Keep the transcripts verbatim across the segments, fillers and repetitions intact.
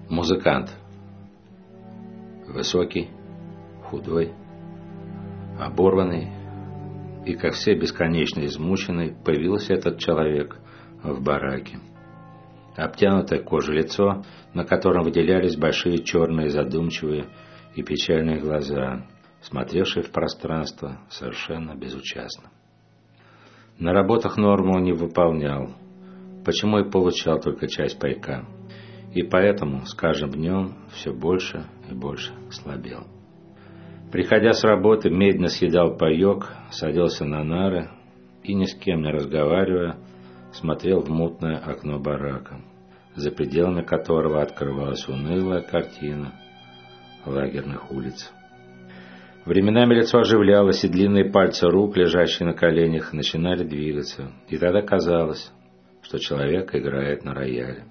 Музыкант. Высокий, худой, оборванный и, как все, бесконечно измученный, появился этот человек в бараке. Обтянутое кожей лицо, на котором выделялись большие черные задумчивые и печальные глаза, смотревшие в пространство совершенно безучастно. На работах норму он не выполнял, почему и получал только часть пайка, и поэтому с каждым днем все больше и больше слабел. Приходя с работы, медленно съедал паек, садился на нары и, ни с кем не разговаривая, смотрел в мутное окно барака, за пределами которого открывалась унылая картина лагерных улиц. Временами лицо оживлялось, и длинные пальцы рук, лежащие на коленях, начинали двигаться, и тогда казалось, что человек играет на рояле.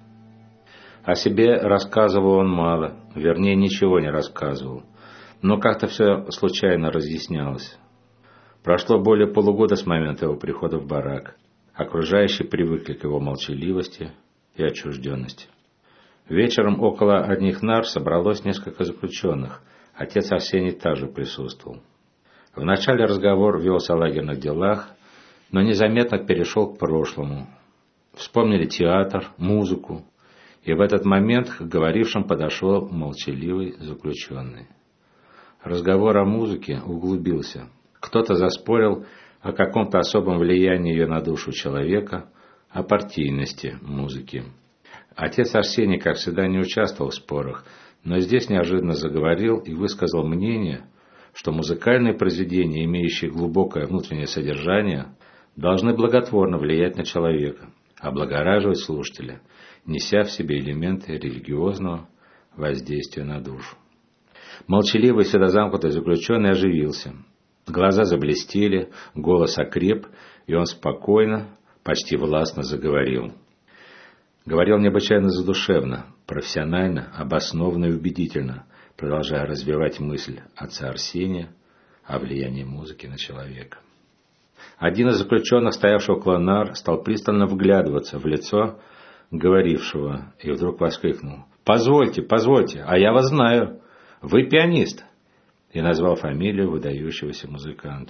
О себе рассказывал он мало, вернее, ничего не рассказывал, но как-то все случайно разъяснялось. Прошло более полугода с момента его прихода в барак. Окружающие привыкли к его молчаливости и отчужденности. Вечером около одних нар собралось несколько заключенных. Отец Арсений также присутствовал. Вначале разговор велся о лагерных делах, но незаметно перешел к прошлому. Вспомнили театр, музыку, и в этот момент к говорившим подошел молчаливый заключенный. Разговор о музыке углубился. Кто-то заспорил о каком-то особом влиянии ее на душу человека, о партийности музыки. Отец Арсений, как всегда, не участвовал в спорах, но здесь неожиданно заговорил и высказал мнение, что музыкальные произведения, имеющие глубокое внутреннее содержание, должны благотворно влиять на человека, облагораживать слушателя, неся в себе элементы религиозного воздействия на душу. Молчаливый, всегда замкнутый заключенный оживился. Глаза заблестели, голос окреп, и он спокойно, почти властно заговорил. Говорил необычайно задушевно, профессионально, обоснованно и убедительно, продолжая развивать мысль отца Арсения о влиянии музыки на человека. Один из заключенных, стоявший около нар, стал пристально вглядываться в лицо говорившего и вдруг воскликнул: «Позвольте, позвольте, а я вас знаю, вы пианист!» и назвал фамилию выдающегося музыканта.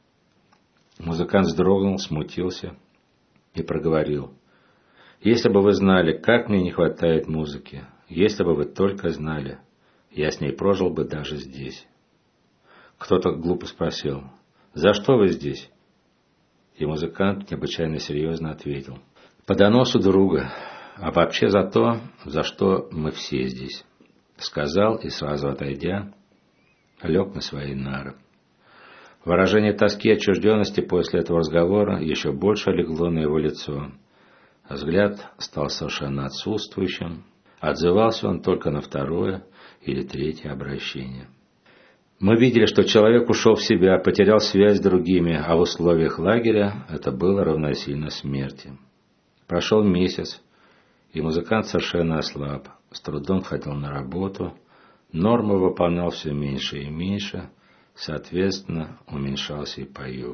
Музыкант вздрогнул, смутился и проговорил: «Если бы вы знали, как мне не хватает музыки, если бы вы только знали, я с ней прожил бы даже здесь». Кто-то глупо спросил: «За что вы здесь?» И музыкант необычайно серьезно ответил: «По доносу друга, а вообще за то, за что мы все здесь», сказал и, сразу отойдя, лег на свои нары. Выражение тоски и отчужденности после этого разговора еще больше легло на его лицо. Взгляд стал совершенно отсутствующим, отзывался он только на второе или третье обращение. Мы видели, что человек ушел в себя, потерял связь с другими, а в условиях лагеря это было равносильно смерти. Прошел месяц, и музыкант совершенно ослаб, с трудом ходил на работу, нормы выполнял все меньше и меньше, соответственно, уменьшался и паек.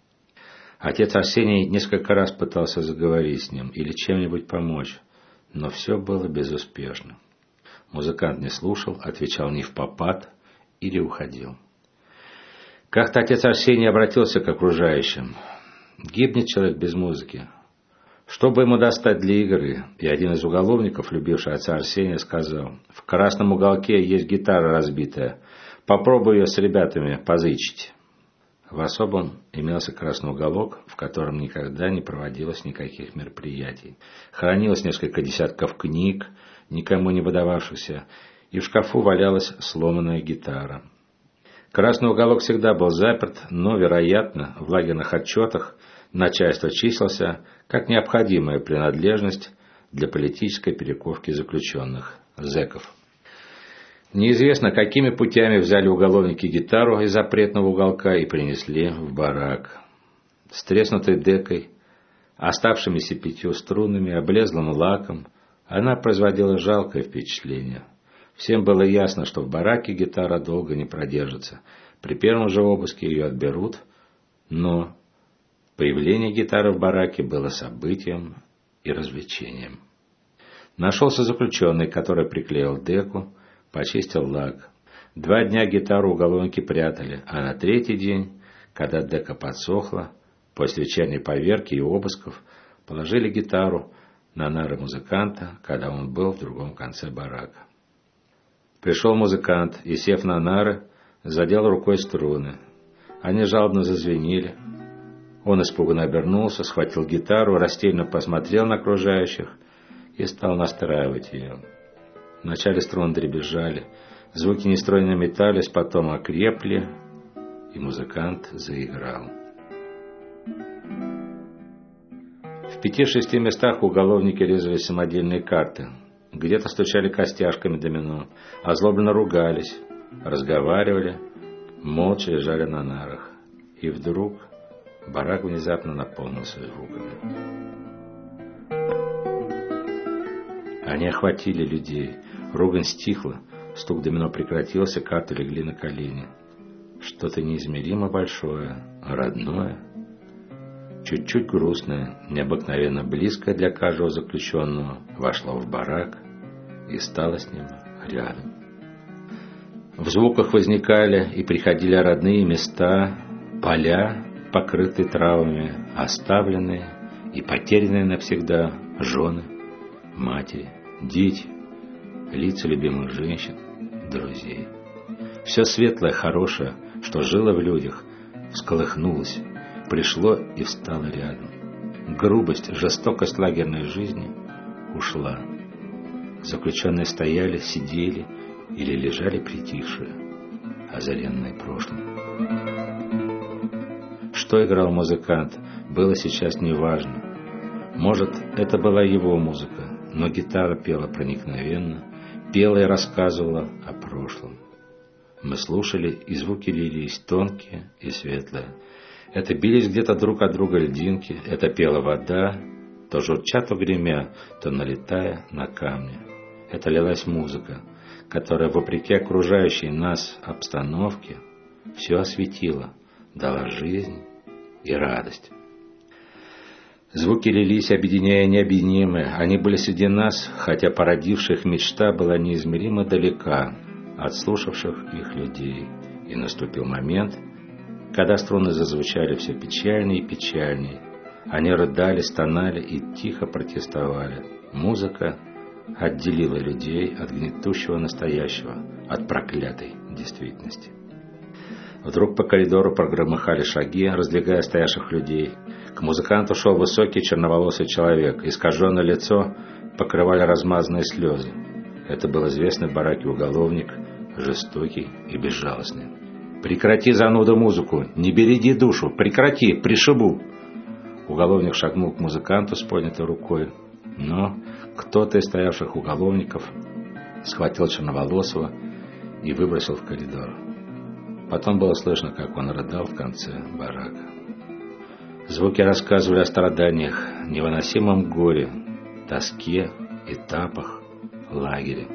Отец Арсений несколько раз пытался заговорить с ним или чем-нибудь помочь, но все было безуспешно. Музыкант не слушал, отвечал невпопад или уходил. Как-то отец Арсений обратился к окружающим: «Гибнет человек без музыки. Что бы ему достать для игры?» И один из уголовников, любивший отца Арсения, сказал: «В красном уголке есть гитара разбитая. Попробуй ее с ребятами позычить». В особом имелся красный уголок, в котором никогда не проводилось никаких мероприятий. Хранилось несколько десятков книг, никому не выдававшихся, и в шкафу валялась сломанная гитара. Красный уголок всегда был заперт, но, вероятно, в лагерных отчетах начальство числился как необходимая принадлежность для политической перековки заключенных, зэков. Неизвестно, какими путями взяли уголовники гитару из запретного уголка и принесли в барак. С треснутой декой, оставшимися пятью струнами, облезлым лаком, она производила жалкое впечатление. Всем было ясно, что в бараке гитара долго не продержится. При первом же обыске ее отберут, но появление гитары в бараке было событием и развлечением. Нашелся заключенный, который приклеил деку, почистил лак. Два дня гитару уголовники прятали, а на третий день, когда дека подсохла, после вечерней поверки и обысков, положили гитару на нары музыканта, когда он был в другом конце барака. Пришел музыкант и, сев на нары, задел рукой струны. Они жалобно зазвенели. Он испуганно обернулся, схватил гитару, растерянно посмотрел на окружающих и стал настраивать ее. Вначале струны дребезжали, звуки нестройно метались, потом окрепли, и музыкант заиграл. В пяти-шести местах уголовники резали самодельные карты. Где-то стучали костяшками домино, озлобленно ругались, разговаривали, молча лежали на нарах. И вдруг барак внезапно наполнился звуками. Они охватили людей. Ругань стихла, стук домино прекратился, карты легли на колени. Что-то неизмеримо большое, родное, чуть-чуть грустное, необыкновенно близкое для каждого заключенного, вошло в барак и стало с ним рядом. В звуках возникали и приходили родные места, поля, покрытые травами, оставленные и потерянные навсегда жены, матери, дети, лица любимых женщин, друзей. Все светлое, хорошее, что жило в людях, всколыхнулось, пришло и встало рядом. Грубость, жестокость лагерной жизни ушла. Заключенные стояли, сидели или лежали притихшие, озаренные прошлым. Что играл музыкант, было сейчас неважно. Может, это была его музыка, но гитара пела проникновенно, пела и рассказывала о прошлом. Мы слушали, и звуки лились тонкие и светлые. Это бились где-то друг от друга льдинки, это пела вода, то журча, то гремя, то налетая на камни. Это лилась музыка, которая, вопреки окружающей нас обстановке, все осветила, дала жизнь и радость. Звуки лились, объединяя необъединимое. Они были среди нас, хотя породивших мечта была неизмеримо далека от слушавших их людей. И наступил момент, когда струны зазвучали все печальнее и печальнее. Они рыдали, стонали и тихо протестовали. Музыка отделила людей от гнетущего настоящего, от проклятой действительности. Вдруг по коридору прогромыхали шаги, раздвигая стоявших людей. К музыканту шел высокий черноволосый человек. Искаженное лицо покрывали размазанные слезы. Это был известный в бараке уголовник, жестокий и безжалостный. «Прекрати, зануда, музыку! Не береги душу! Прекрати! Пришибу!» Уголовник шагнул к музыканту с поднятой рукой, но кто-то из стоявших уголовников схватил черноволосого и выбросил в коридор. Потом было слышно, как он рыдал в конце барака. Звуки рассказывали о страданиях, невыносимом горе, тоске, этапах, лагере.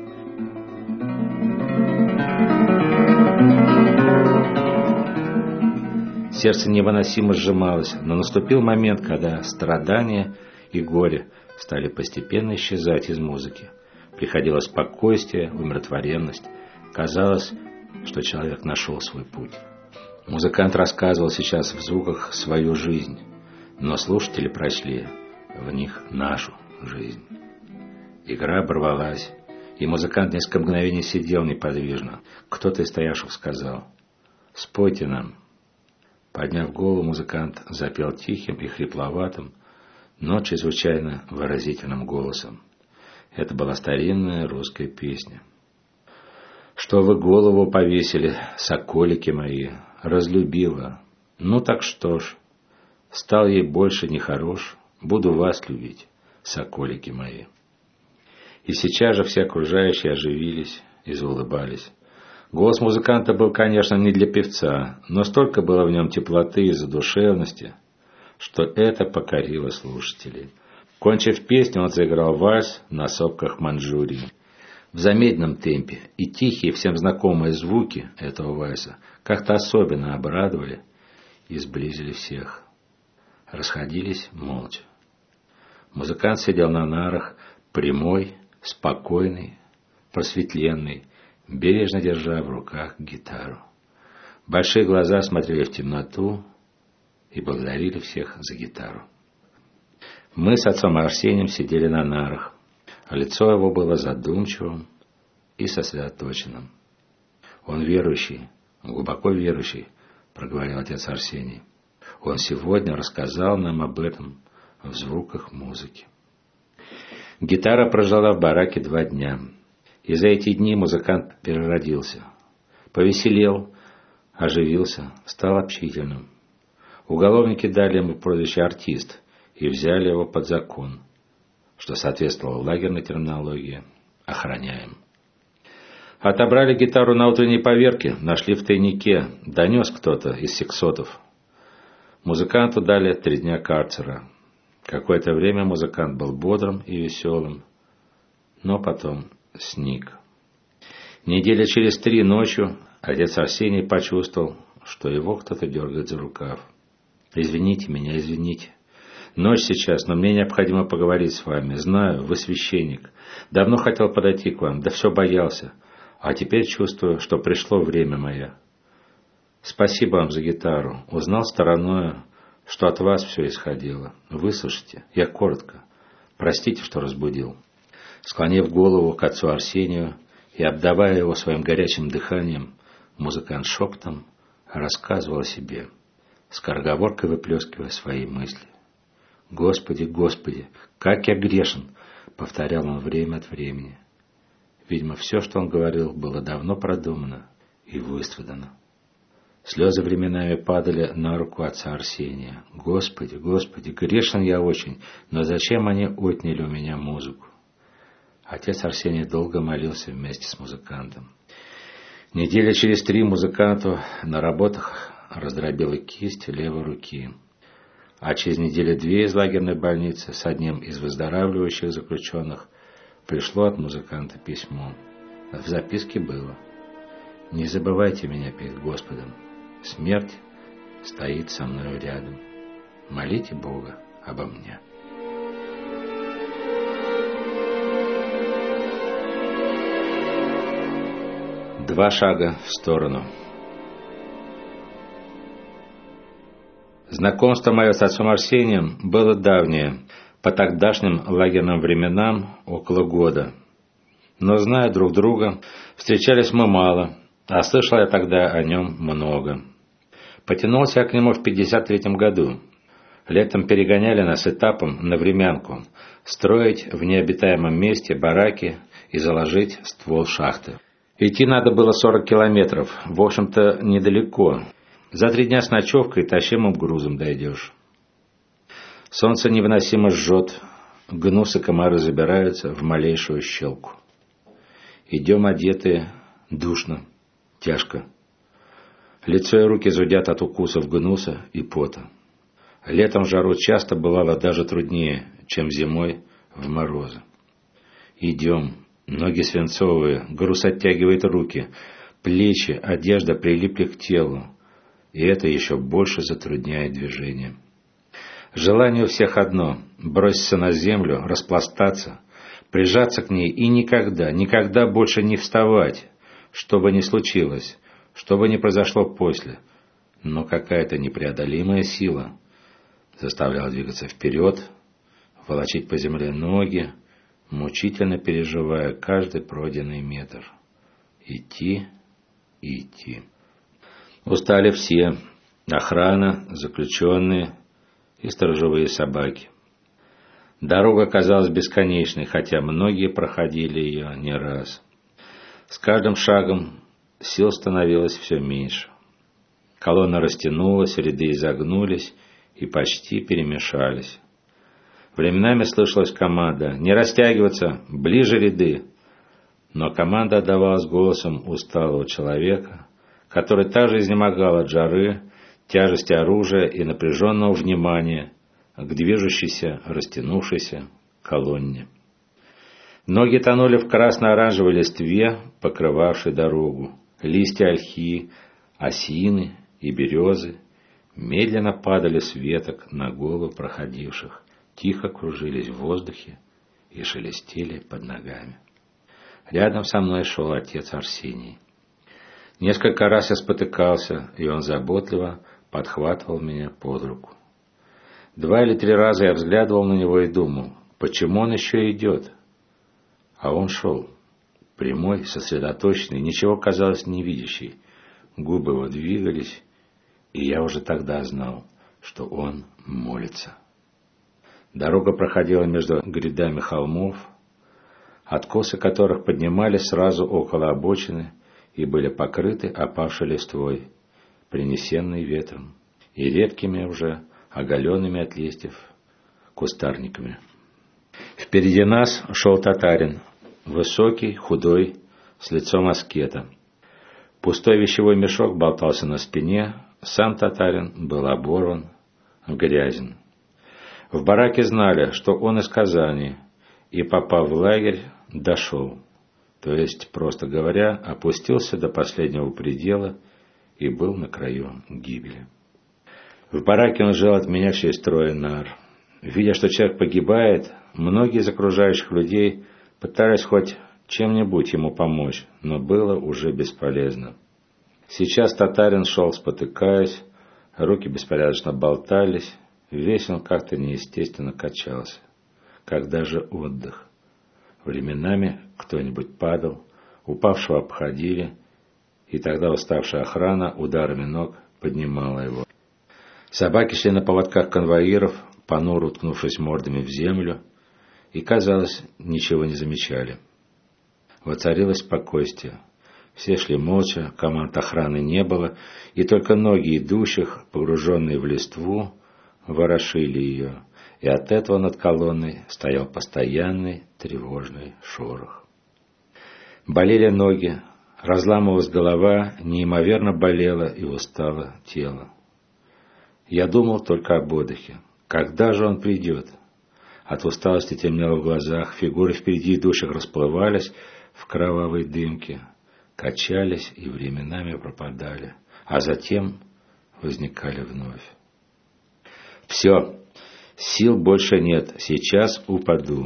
Сердце невыносимо сжималось, но наступил момент, когда страдания и горе стали постепенно исчезать из музыки. Приходило спокойствие, умиротворенность. Казалось, что человек нашел свой путь. Музыкант рассказывал сейчас в звуках свою жизнь, но слушатели прочли в них нашу жизнь. Игра оборвалась, и музыкант несколько мгновений сидел неподвижно. Кто-то из стоявших сказал: «Спойте нам». Подняв голову, музыкант запел тихим и хрипловатым, но чрезвычайно выразительным голосом. Это была старинная русская песня. «Что вы голову повесили, соколики мои, разлюбила. Ну так что ж, стал ей больше нехорош, буду вас любить, соколики мои». И сейчас же все окружающие оживились и заулыбались. Голос музыканта был, конечно, не для певца, но столько было в нем теплоты и задушевности, что это покорило слушателей. Кончив песню, он заиграл вальс на сопках Маньчжурии. В замедленном темпе и тихие, всем знакомые звуки этого вальса как-то особенно обрадовали и сблизили всех. Расходились молча. Музыкант сидел на нарах, прямой, спокойный, просветленный, бережно держа в руках гитару. Большие глаза смотрели в темноту и благодарили всех за гитару. Мы с отцом Арсением сидели на нарах, а лицо его было задумчивым и сосредоточенным. «Он верующий, глубоко верующий», — проговорил отец Арсений. «Он сегодня рассказал нам об этом в звуках музыки». Гитара прожила в бараке два дня, и за эти дни музыкант переродился. Повеселел, оживился, стал общительным. Уголовники дали ему прозвище «артист» и взяли его под закон, что соответствовало лагерной терминологии «охраняем». Отобрали гитару на утренней поверке, нашли в тайнике, донес кто-то из сексотов. Музыканту дали три дня карцера. Какое-то время музыкант был бодрым и веселым, но потом сник. Недели через три ночью отец Арсений почувствовал, что его кто-то дергает за рукав. «Извините меня, извините. Ночь сейчас, но мне необходимо поговорить с вами. Знаю, вы священник. Давно хотел подойти к вам, да все боялся. А теперь чувствую, что пришло время мое. Спасибо вам за гитару. Узнал стороною, что от вас все исходило. Выслушайте, я коротко. Простите, что разбудил». Склонив голову к отцу Арсению и обдавая его своим горячим дыханием, музыкант шепотом рассказывал о себе, скороговоркой выплескивая свои мысли. «Господи, Господи, как я грешен!» — повторял он время от времени. Видимо, все, что он говорил, было давно продумано и выстрадано. Слезы временами падали на руку отца Арсения. «Господи, Господи, грешен я очень, но зачем они отняли у меня музыку?» Отец Арсений долго молился вместе с музыкантом. Недели через три музыканту на работах раздробила кисть левой руки. А через недели две из лагерной больницы с одним из выздоравливающих заключенных пришло от музыканта письмо. В записке было: «Не забывайте меня перед Господом. Смерть стоит со мною рядом. Молите Бога обо мне». Два шага в сторону. Знакомство мое с отцом Арсением было давнее, по тогдашним лагерным временам около года. Но, зная друг друга, встречались мы мало, а слышал я тогда о нем много. Потянулся я к нему в пятьдесят третьем году. Летом перегоняли нас этапом на времянку, строить в необитаемом месте бараки и заложить ствол шахты. Идти надо было сорок километров, в общем-то недалеко. За три дня с ночевкой тащимым грузом дойдешь. Солнце невыносимо жжет, гнус и комары забираются в малейшую щелку. Идем одетые, душно, тяжко. Лицо и руки зудят от укусов гнуса и пота. Летом в жару часто бывало даже труднее, чем зимой в морозы. Идем. Ноги свинцовые, груз оттягивает руки, плечи, одежда прилипли к телу, и это еще больше затрудняет движение. Желание у всех одно — броситься на землю, распластаться, прижаться к ней и никогда, никогда больше не вставать, что бы ни случилось, что бы ни произошло после. Но какая-то непреодолимая сила заставляла двигаться вперед, волочить по земле ноги, мучительно переживая каждый пройденный метр. Идти и идти. Устали все: охрана, заключенные и сторожевые собаки. Дорога казалась бесконечной, хотя многие проходили ее не раз. С каждым шагом сил становилось все меньше. Колонна растянулась, ряды изогнулись и почти перемешались. Временами слышалась команда: «Не растягиваться, ближе ряды!» Но команда отдавалась голосом усталого человека, который также изнемогал от жары, тяжести оружия и напряженного внимания к движущейся, растянувшейся колонне. Ноги тонули в красно-оранжевой листве, покрывавшей дорогу. Листья ольхи, осины и березы медленно падали с веток на головы проходивших, тихо кружились в воздухе и шелестели под ногами. Рядом со мной шел отец Арсений. Несколько раз я спотыкался, и он заботливо подхватывал меня под руку. Два или три раза я взглядывал на него и думал, почему он еще идет? А он шел, прямой, сосредоточенный, ничего, казалось, не видящий. Губы его двигались, и я уже тогда знал, что он молится. Дорога проходила между грядами холмов, откосы которых поднимались сразу около обочины и были покрыты опавшей листвой, принесенной ветром, и редкими уже, оголенными от листьев, кустарниками. Впереди нас шел татарин, высокий, худой, с лицом аскета. Пустой вещевой мешок болтался на спине, сам татарин был оборван, грязен. В бараке знали, что он из Казани, и, попав в лагерь, дошел, то есть, просто говоря, опустился до последнего предела и был на краю гибели. В бараке он жил от меня через трое нар. Видя, что человек погибает, многие из окружающих людей пытались хоть чем-нибудь ему помочь, но было уже бесполезно. Сейчас татарин шел, спотыкаясь, руки беспорядочно болтались, весь он как-то неестественно качался, как даже отдых. Временами кто-нибудь падал, упавшего обходили, и тогда уставшая охрана ударами ног поднимала его. Собаки шли на поводках конвоиров, понуро уткнувшись мордами в землю, и, казалось, ничего не замечали. Воцарилось спокойствие. Все шли молча, команд охраны не было, и только ноги идущих, погруженные в листву, ворошили ее, и от этого над колонной стоял постоянный тревожный шорох. Болели ноги, разламывалась голова, неимоверно болело и устало тело. Я думал только об отдыхе. Когда же он придет? От усталости темнело в глазах, фигуры впереди идущих расплывались в кровавой дымке, качались и временами пропадали, а затем возникали вновь. Все, сил больше нет, сейчас упаду.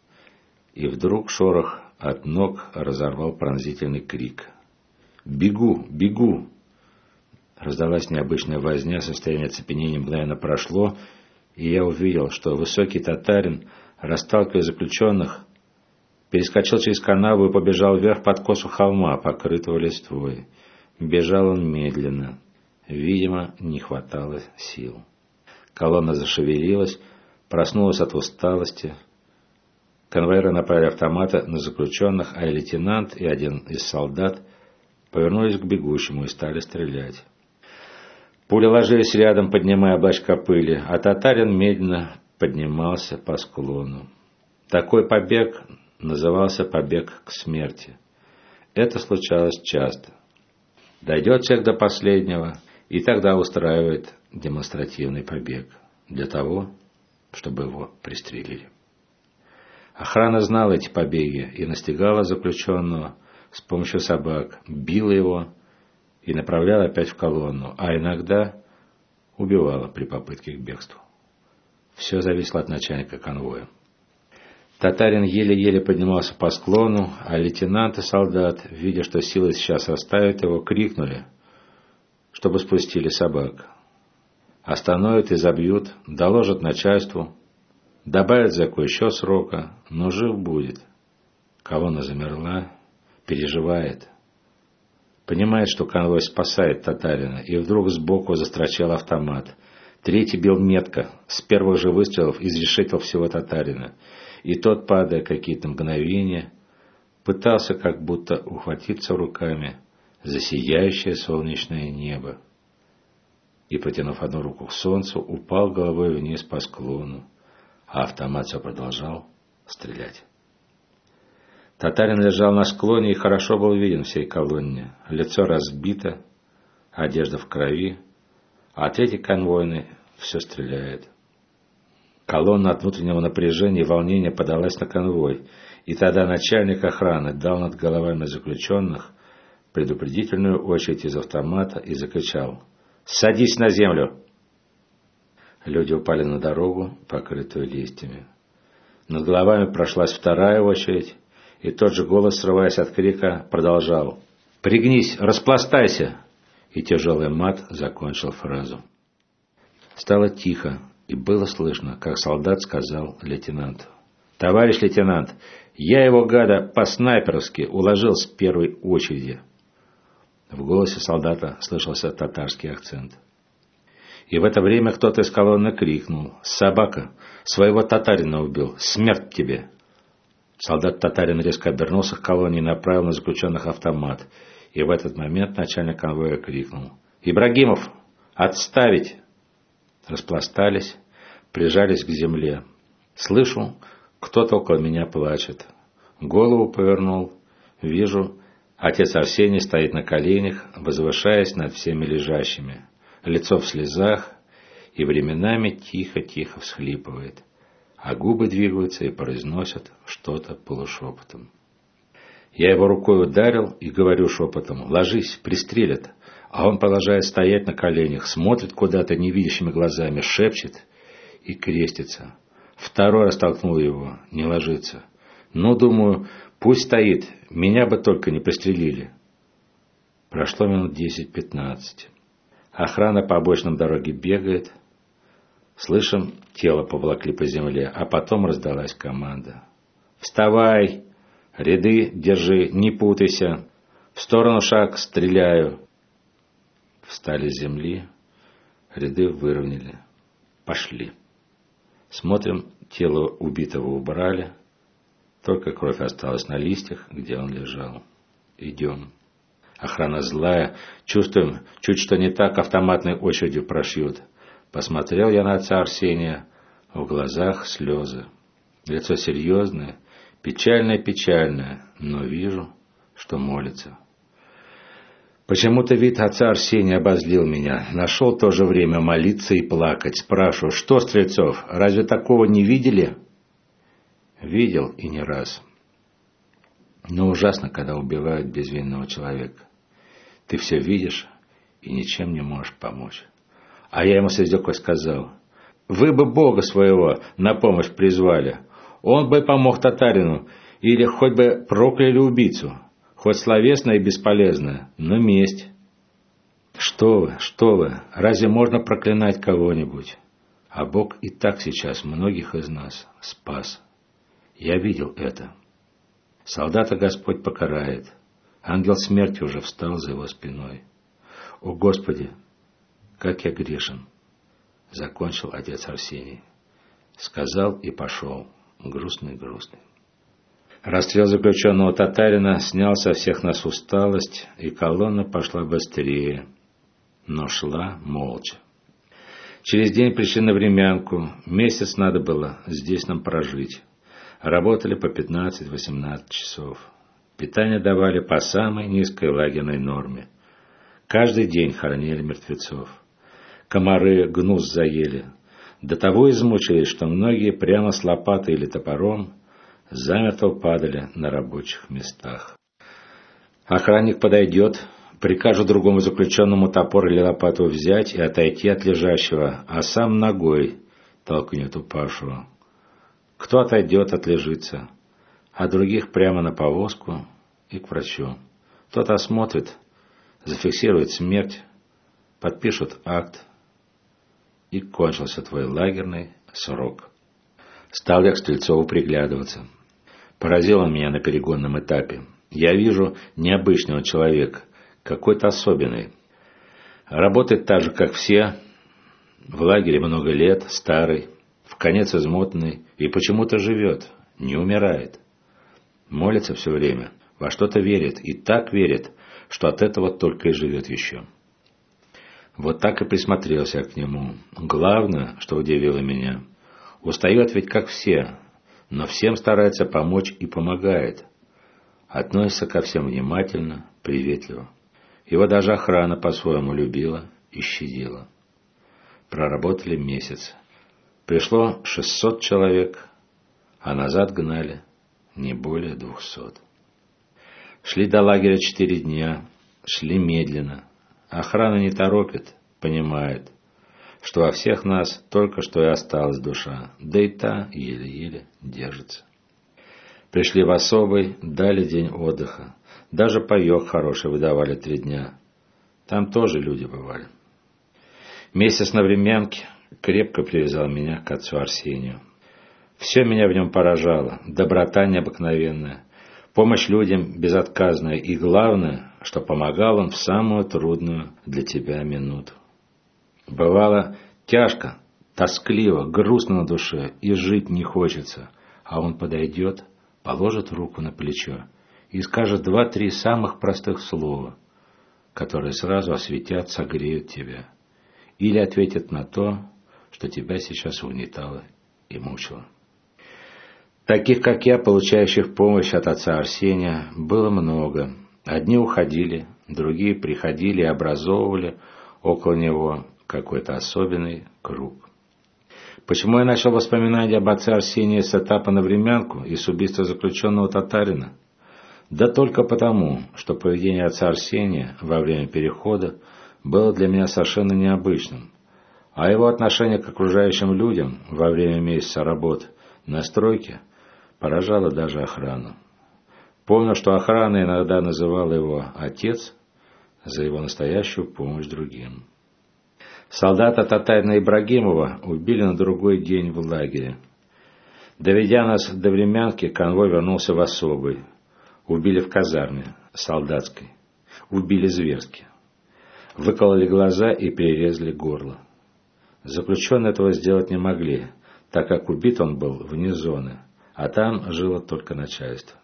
И вдруг шорох от ног разорвал пронзительный крик. «Бегу! Бегу!» Раздалась необычная возня, состояние оцепенения мгновенно прошло, и я увидел, что высокий татарин, расталкивая заключенных, перескочил через канаву и побежал вверх по откосу холма, покрытого листвой. Бежал он медленно. Видимо, не хватало сил. Колонна зашевелилась, проснулась от усталости. Конвоиры направили автоматы на заключенных, а лейтенант и один из солдат повернулись к бегущему и стали стрелять. Пули ложились рядом, поднимая облачко пыли, а татарин медленно поднимался по склону. Такой побег назывался побег к смерти. Это случалось часто. Дойдет человек до последнего, и тогда устраивает демонстративный побег для того, чтобы его пристрелили. Охрана знала эти побеги и настигала заключенного с помощью собак, била его и направляла опять в колонну, а иногда убивала при попытке к бегству. Все зависело от начальника конвоя. Татарин еле-еле поднимался по склону, а лейтенант и солдат, видя, что силы сейчас оставят его, крикнули, чтобы спустили собак. Остановят и забьют, доложат начальству, добавят зэку еще срока, но жив будет. Колонна замерла, переживает. Понимает, что конвой спасает татарина, и вдруг сбоку застрочал автомат. Третий бил метко, с первых же выстрелов изрешетил всего татарина. И тот, падая какие-то мгновения, пытался как будто ухватиться руками за сияющее солнечное небо. И, протянув одну руку к солнцу, упал головой вниз по склону, а автомат все продолжал стрелять. Татарин лежал на склоне и хорошо был виден всей колонне. Лицо разбито, одежда в крови, а третий конвойный все стреляет. Колонна от внутреннего напряжения и волнения подалась на конвой, и тогда начальник охраны дал над головами заключенных предупредительную очередь из автомата и закричал: «Садись на землю!» Люди упали на дорогу, покрытую листьями. Над головами прошлась вторая очередь, и тот же голос, срываясь от крика, продолжал: «Пригнись, распластайся!» И тяжелый мат закончил фразу. Стало тихо, и было слышно, как солдат сказал лейтенанту: «Товарищ лейтенант, я его, гада, по-снайперски уложил с первой очереди». В голосе солдата слышался татарский акцент. И в это время кто-то из колонны крикнул: «Собака! Своего татарина убил! Смерть тебе!» Солдат-татарин резко обернулся к колонне и направил на заключенных автомат. И в этот момент начальник конвоя крикнул: «Ибрагимов! Отставить!» Распластались, прижались к земле. Слышу, кто-то около меня плачет. Голову повернул. Вижу, отец Арсений стоит на коленях, возвышаясь над всеми лежащими. Лицо в слезах и временами тихо-тихо всхлипывает, а губы двигаются и произносят что-то полушепотом. Я его рукой ударил и говорю шепотом: «Ложись, пристрелят». А он продолжает стоять на коленях, смотрит куда-то невидящими глазами, шепчет и крестится. Второй раз толкнул его: «Не ложится». Ну, думаю, пусть стоит, меня бы только не пристрелили. Прошло минут десять-пятнадцать. Охрана по обочинам дороги бегает. Слышим, тело поволокли по земле, а потом раздалась команда: «Вставай! Ряды держи, не путайся! В сторону шаг, стреляю!» Встали с земли, ряды выровняли. Пошли. Смотрим, тело убитого убрали. Только кровь осталась на листьях, где он лежал. Идем. Охрана злая. Чувствуем, чуть что не так, автоматной очередью прошьют. Посмотрел я на отца Арсения. В глазах слезы. Лицо серьезное, печальное-печальное, но вижу, что молится. Почему-то вид отца Арсения обозлил меня. Нашел в то же время молиться и плакать. Спрашиваю: «Что, Стрельцов, разве такого не видели?» Видел, и не раз. Но ужасно, когда убивают безвинного человека. Ты все видишь и ничем не можешь помочь. А я ему с издевкой сказал: «Вы бы Бога своего на помощь призвали. Он бы помог татарину, или хоть бы прокляли убийцу. Хоть словесная и бесполезная, но месть». Что вы, что вы, разве можно проклинать кого-нибудь? А Бог и так сейчас многих из нас спас. Я видел это. Солдата Господь покарает. Ангел смерти уже встал за его спиной. О, Господи, как я грешен! Закончил отец Арсений. Сказал и пошел, грустный-грустный. Расстрел заключенного татарина снял со всех нас усталость, и колонна пошла быстрее, но шла молча. Через день пришли на времянку. Месяц надо было здесь нам прожить. Работали по пятнадцать-восемнадцать часов. Питание давали по самой низкой лагерной норме. Каждый день хоронили мертвецов. Комары гнус заели. До того измучились, что многие прямо с лопатой или топором замертво падали на рабочих местах. Охранник подойдет, прикажет другому заключенному топор или лопату взять и отойти от лежащего, а сам ногой толкнет упавшего. Кто отойдет, отлежится, а других прямо на повозку и к врачу. Тот осмотрит, зафиксирует смерть, подпишет акт, и кончился твой лагерный срок. Стал я к Стрельцову приглядываться. Поразил он меня на перегонном этапе. Я вижу необычного человека, какой-то особенный. Работает так же, как все, в лагере много лет, старый, вконец измотанный, и почему-то живет, не умирает. Молится все время, во что-то верит, и так верит, что от этого только и живет еще. Вот так и присмотрелся к нему. Главное, что удивило меня, устает ведь как все, но всем старается помочь и помогает. Относится ко всем внимательно, приветливо. Его даже охрана по-своему любила и щадила. Проработали месяц. Пришло шестьсот человек, а назад гнали не более двухсот. Шли до лагеря четыре дня, шли медленно. Охрана не торопит, понимает. что во всех нас только что и осталась душа, да и та еле-еле держится. Пришли в особый, дали день отдыха, даже паёк хороший выдавали три дня. Там тоже люди бывали. Месяц на времянке крепко привязал меня к отцу Арсению. Все меня в нем поражало, доброта необыкновенная, помощь людям безотказная и, главное, что помогал он в самую трудную для тебя минуту. Бывало тяжко, тоскливо, грустно на душе, и жить не хочется, а он подойдет, положит руку на плечо и скажет два-три самых простых слова, которые сразу осветят, согреют тебя, или ответят на то, что тебя сейчас угнетало и мучило. Таких, как я, получающих помощь от отца Арсения, было много. Одни уходили, другие приходили и образовывали около него какой-то особенный круг. Почему я начал воспоминания об отце Арсении с этапа на времянку и с убийства заключенного татарина? Да только потому, что поведение отца Арсения во время перехода было для меня совершенно необычным, а его отношение к окружающим людям во время месяца работы на стройке поражало даже охрану. Помню, что охрана иногда называла его «отец» за его настоящую помощь другим. Солдата татарина Ибрагимова убили на другой день в лагере. Доведя нас до времянки, конвой вернулся в особый. Убили в казарме солдатской. Убили зверски. Выкололи глаза и перерезали горло. Заключенные этого сделать не могли, так как убит он был вне зоны, а там жило только начальство.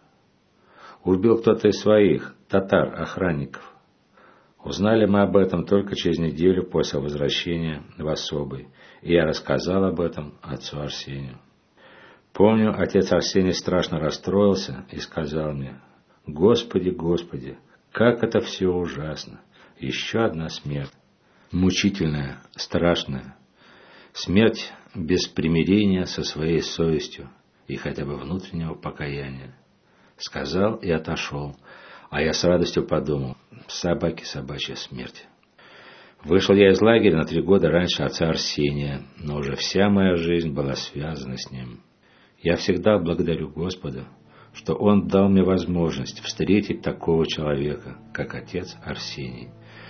Убил кто-то из своих, татар, охранников. Узнали мы об этом только через неделю после возвращения в особый, и я рассказал об этом отцу Арсению. Помню, отец Арсений страшно расстроился и сказал мне: «Господи, Господи, как это все ужасно! Еще одна смерть, мучительная, страшная, смерть без примирения со своей совестью и хотя бы внутреннего покаяния». Сказал и отошел, а я с радостью подумал: собаки собачья смерть. Вышел я из лагеря на три года раньше отца Арсения, но уже вся моя жизнь была связана с ним. Я всегда благодарю Господа, что Он дал мне возможность встретить такого человека, как отец Арсений.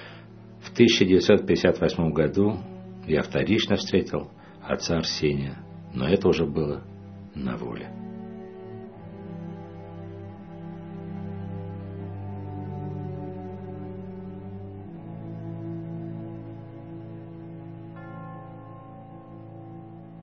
В тысяча девятьсот пятьдесят восьмом году я вторично встретил отца Арсения, но это уже было на воле.